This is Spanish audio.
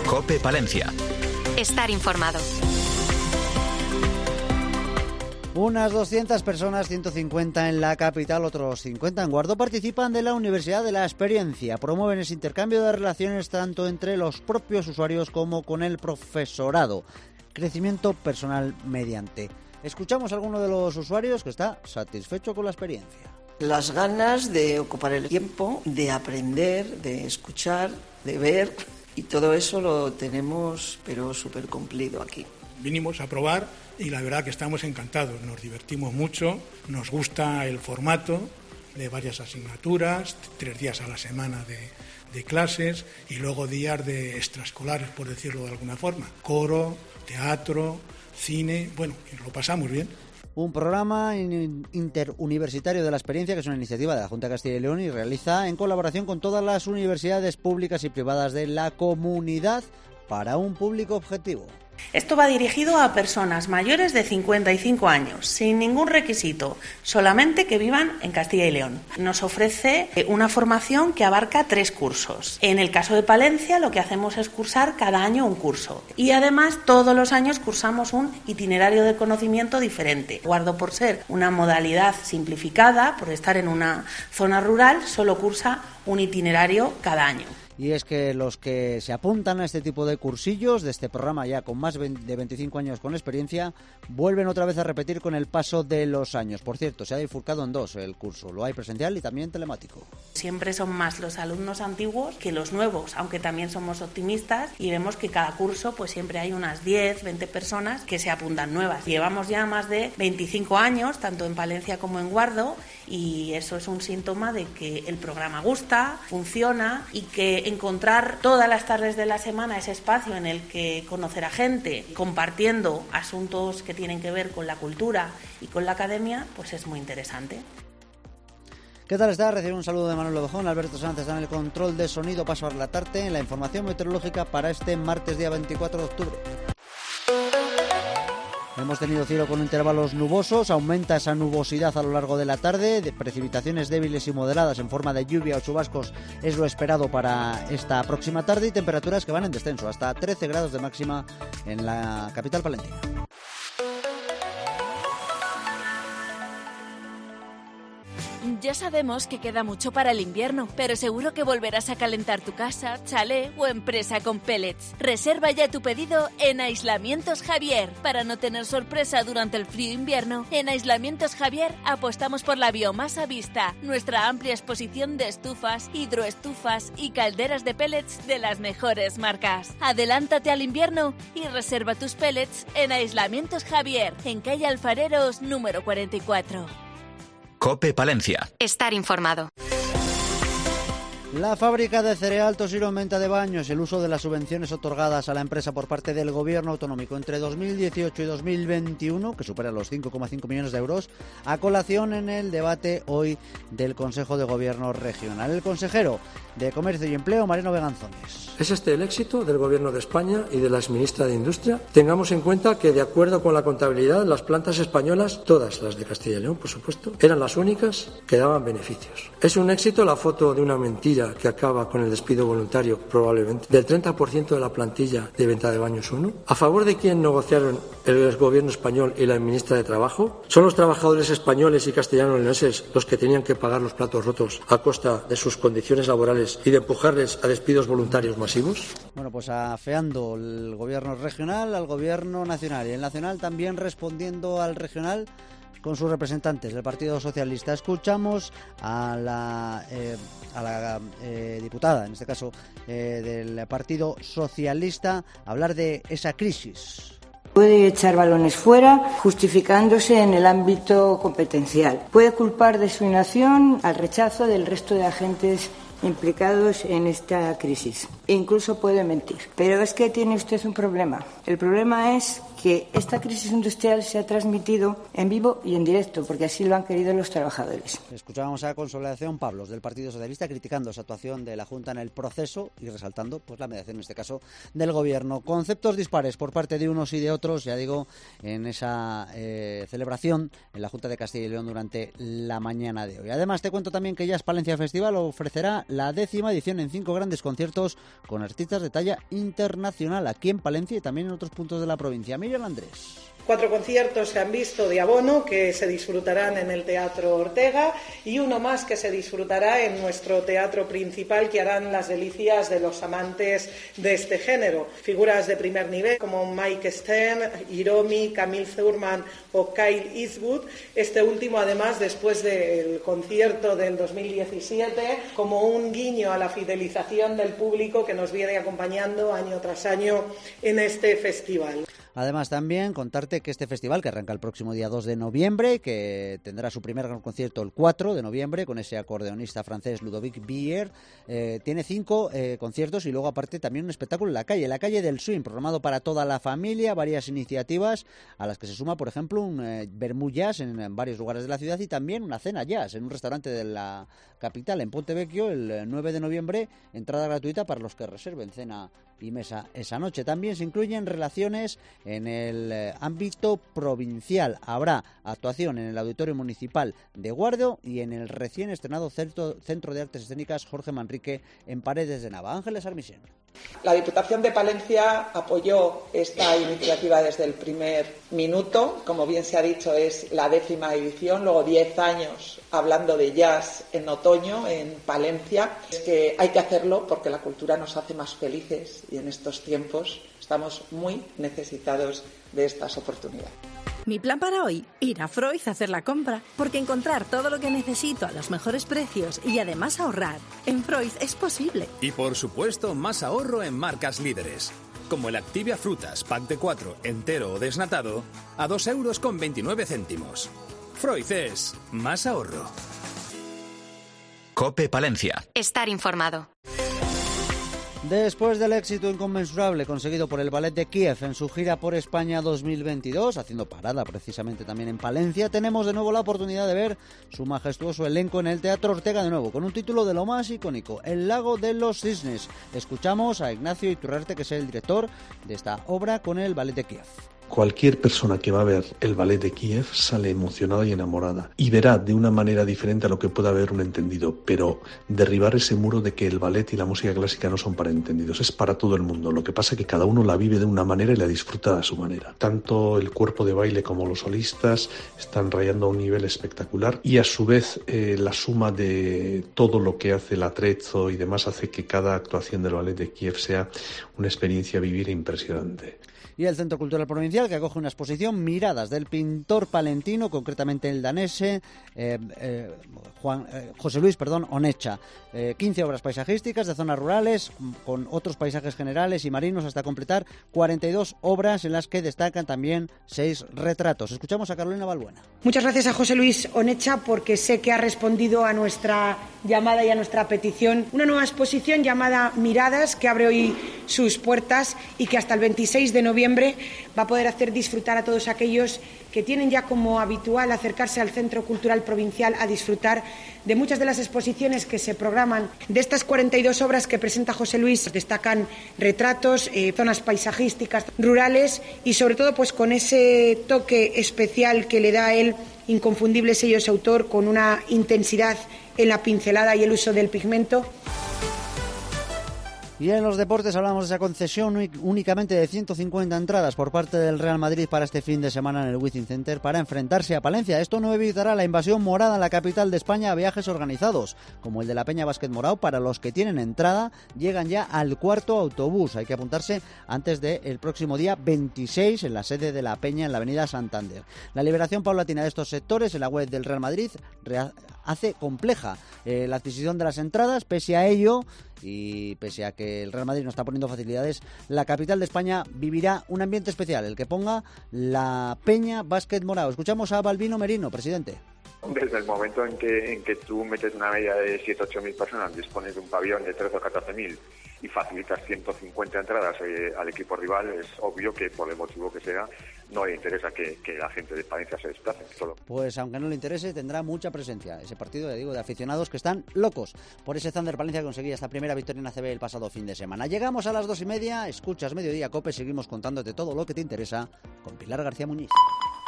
COPE Palencia. Estar informado. Unas 200 personas, 150 en la capital, otros 50 en Guardo, participan de la Universidad de la Experiencia. Promueven ese intercambio de relaciones tanto entre los propios usuarios como con el profesorado. Crecimiento personal mediante. Escuchamos a alguno de los usuarios que está satisfecho con la experiencia. Las ganas de ocupar el tiempo, de aprender, de escuchar, de ver, y todo eso lo tenemos pero súper cumplido aquí. Vinimos a probar y la verdad que estamos encantados, nos divertimos mucho, nos gusta el formato de varias asignaturas, 3 días a la semana de clases y luego días de extraescolares, por decirlo de alguna forma, coro, teatro, cine, bueno, lo pasamos bien. Un programa interuniversitario de la experiencia que es una iniciativa de la Junta de Castilla y León y realiza en colaboración con todas las universidades públicas y privadas de la comunidad para un público objetivo. Esto va dirigido a personas mayores de 55 años, sin ningún requisito, solamente que vivan en Castilla y León. Nos ofrece una formación que abarca 3 cursos. En el caso de Palencia, lo que hacemos es cursar cada año un curso. Y además, todos los años cursamos un itinerario de conocimiento diferente. Guardo por ser una modalidad simplificada, por estar en una zona rural, solo cursa un itinerario cada año. Y es que los que se apuntan a este tipo de cursillos, de este programa ya con más de 25 años con experiencia, vuelven otra vez a repetir con el paso de los años. Por cierto, se ha bifurcado en 2 el curso, lo hay presencial y también telemático. Siempre son más los alumnos antiguos que los nuevos, aunque también somos optimistas y vemos que cada curso pues siempre hay unas 10, 20 personas que se apuntan nuevas. Llevamos ya más de 25 años, tanto en Palencia como en Guardo, y eso es un síntoma de que el programa gusta, funciona y que encontrar todas las tardes de la semana ese espacio en el que conocer a gente, compartiendo asuntos que tienen que ver con la cultura y con la academia, pues es muy interesante. ¿Qué tal está? Recibe un saludo de Manuel Lobejón. Alberto Sánchez está en el control de sonido. Paso a relatarte en la información meteorológica para este martes día 24 de octubre. Hemos tenido cielo con intervalos nubosos, aumenta esa nubosidad a lo largo de la tarde, de precipitaciones débiles y moderadas en forma de lluvia o chubascos es lo esperado para esta próxima tarde y temperaturas que van en descenso, hasta 13 grados de máxima en la capital palentina. Ya sabemos que queda mucho para el invierno, pero seguro que volverás a calentar tu casa, chalet o empresa con pellets. Reserva ya tu pedido en Aislamientos Javier. Para no tener sorpresa durante el frío invierno, en Aislamientos Javier apostamos por la biomasa vista, nuestra amplia exposición de estufas, hidroestufas y calderas de pellets de las mejores marcas. Adelántate al invierno y reserva tus pellets en Aislamientos Javier, en calle Alfareros número 44. COPE Palencia. Estar informado. La fábrica de cereal Tosiro en venta de baños, el uso de las subvenciones otorgadas a la empresa por parte del gobierno autonómico entre 2018 y 2021, que supera los 5,5 millones de euros, a colación en el debate hoy del Consejo de Gobierno Regional. El consejero de Comercio y Empleo, Mariano Beganzones. ¿Es este el éxito del Gobierno de España y de la exministra de Industria? Tengamos en cuenta que, de acuerdo con la contabilidad, las plantas españolas, todas las de Castilla y León, por supuesto, eran las únicas que daban beneficios. ¿Es un éxito la foto de una mentira que acaba con el despido voluntario, probablemente, del 30% de la plantilla de venta de baños 1? ¿A favor de quién negociaron el gobierno español y la ministra de Trabajo? ¿Son los trabajadores españoles y castellano-leoneses los que tenían que pagar los platos rotos a costa de sus condiciones laborales y de empujarles a despidos voluntarios masivos? Bueno, pues afeando el gobierno regional al gobierno nacional y el nacional también respondiendo al regional con sus representantes del Partido Socialista. Escuchamos a la diputada, en este caso del Partido Socialista, hablar de esa crisis. Puede echar balones fuera, justificándose en el ámbito competencial. Puede culpar de su inacción al rechazo del resto de agentes implicados en esta crisis. E incluso puede mentir. Pero es que tiene usted un problema. El problema es que esta crisis industrial se ha transmitido en vivo y en directo, porque así lo han querido los trabajadores. Escuchábamos a Consolación Pablos, del Partido Socialista, criticando esa actuación de la Junta en el proceso y resaltando la mediación, en este caso, del Gobierno. Conceptos dispares por parte de unos y de otros, ya digo, en esa celebración en la Junta de Castilla y León durante la mañana de hoy. Además, te cuento también que Jazz Palencia Festival ofrecerá la 10ª edición en 5 grandes conciertos con artistas de talla internacional aquí en Palencia y también en otros puntos de la provincia. Miguel Andrés. 4 conciertos se han visto de abono que se disfrutarán en el Teatro Ortega y uno más que se disfrutará en nuestro teatro principal, que harán las delicias de los amantes de este género. Figuras de primer nivel como Mike Stern, Hiromi, Camille Thurman o Kyle Eastwood. Este último, además, después del concierto del 2017, como un guiño a la fidelización del público que nos viene acompañando año tras año en este festival. Además, también contarte que este festival, que arranca el próximo día 2 de noviembre, que tendrá su primer gran concierto el 4 de noviembre con ese acordeonista francés Ludovic Bier, tiene 5 conciertos y luego aparte también un espectáculo en la calle del swing, programado para toda la familia, varias iniciativas a las que se suma, por ejemplo, un vermú jazz en varios lugares de la ciudad y también una cena jazz en un restaurante de la capital, en Pontevecchio, el 9 de noviembre, entrada gratuita para los que reserven cena y mesa esa noche. También se incluyen relaciones en el ámbito provincial. Habrá actuación en el Auditorio Municipal de Guardo y en el recién estrenado Centro de Artes Escénicas Jorge Manrique en Paredes de Nava. Ángeles Armisen. La Diputación de Palencia apoyó esta iniciativa desde el primer minuto. Como bien se ha dicho, es la 10ª edición, luego 10 años hablando de jazz en otoño en Palencia. Es que hay que hacerlo porque la cultura nos hace más felices y en estos tiempos estamos muy necesitados de estas oportunidades. Mi plan para hoy, ir a Freud a hacer la compra, porque encontrar todo lo que necesito a los mejores precios y además ahorrar, en Freud es posible. Y por supuesto, más ahorro en marcas líderes, como el Activia Frutas, pack de 4, entero o desnatado, a 2,29 €. Freud es más ahorro. COPE Palencia. Estar informado. Después del éxito inconmensurable conseguido por el Ballet de Kiev en su gira por España 2022, haciendo parada precisamente también en Palencia, tenemos de nuevo la oportunidad de ver su majestuoso elenco en el Teatro Ortega de nuevo, con un título de lo más icónico, El Lago de los Cisnes. Escuchamos a Ignacio Iturrarte, que es el director de esta obra con el Ballet de Kiev. Cualquier persona que va a ver el Ballet de Kiev sale emocionada y enamorada y verá de una manera diferente a lo que pueda haber un entendido, pero derribar ese muro de que el ballet y la música clásica no son para entendidos, es para todo el mundo. Lo que pasa es que cada uno la vive de una manera y la disfruta a su manera. Tanto el cuerpo de baile como los solistas están rayando a un nivel espectacular y a su vez la suma de todo lo que hace el atrezzo y demás hace que cada actuación del Ballet de Kiev sea una experiencia a vivir impresionante. Y el Centro Cultural Provincial, que acoge una exposición Miradas del pintor palentino, concretamente el danese José Luis Onecha. 15 obras paisajísticas de zonas rurales, con otros paisajes generales y marinos, hasta completar 42 obras en las que destacan también 6 retratos. Escuchamos a Carolina Balbuena. Muchas gracias a José Luis Onecha, porque sé que ha respondido a nuestra llamada y a nuestra petición. Una nueva exposición llamada Miradas, que abre hoy sus puertas y que hasta el 26 de noviembre va a poder hacer disfrutar a todos aquellos que tienen ya como habitual acercarse al Centro Cultural Provincial a disfrutar de muchas de las exposiciones que se programan. De estas 42 obras que presenta José Luis destacan retratos, zonas paisajísticas, rurales y sobre todo pues con ese toque especial que le da a él, inconfundible sello de su autor, con una intensidad en la pincelada y el uso del pigmento. Y en los deportes hablamos de esa concesión únicamente de 150 entradas por parte del Real Madrid para este fin de semana en el Wizzing Center para enfrentarse a Palencia. Esto no evitará la invasión morada en la capital de España a viajes organizados, como el de la Peña Básquet Morao. Para los que tienen entrada, llegan ya al 4º autobús. Hay que apuntarse antes del próximo día 26 en la sede de la Peña en la avenida Santander. La liberación paulatina de estos sectores en la web del Real Madrid hace compleja la adquisición de las entradas. Pese a ello, y pese a que el Real Madrid no está poniendo facilidades, la capital de España vivirá un ambiente especial, el que ponga la Peña Básquet Morao. Escuchamos a Balbino Merino, presidente. Desde el momento en que tú metes una media de 7 o 8 mil personas, dispones de un pabellón de 13 o 14 mil y facilitas 150 entradas al equipo rival, es obvio que por el motivo que sea no le interesa que la gente de Palencia se desplace. Solo. Pues aunque no le interese, tendrá mucha presencia ese partido, digo, de aficionados que están locos por ese Thunder Palencia que conseguía esta primera victoria en ACB el pasado fin de semana. Llegamos a las 2:30, escuchas Mediodía Cope, seguimos contándote todo lo que te interesa con Pilar García Muñiz.